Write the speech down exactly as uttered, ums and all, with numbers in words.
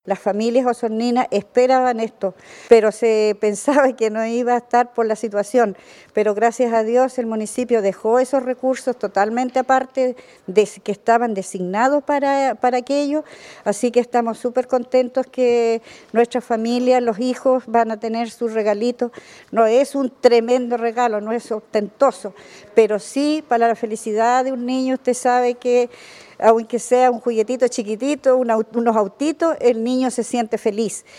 Las familias osorninas esperaban esto, pero se pensaba que no iba a estar por la situación. Pero gracias a Dios el municipio dejó esos recursos totalmente aparte de que estaban designados para, para aquello. Así que estamos súper contentos que nuestras familias, los hijos van a tener sus regalitos. No es un tremendo regalo, no es ostentoso, pero sí para la felicidad de un niño. Usted sabe que aunque sea un juguetito chiquitito, un, unos autitos, el niño se siente feliz.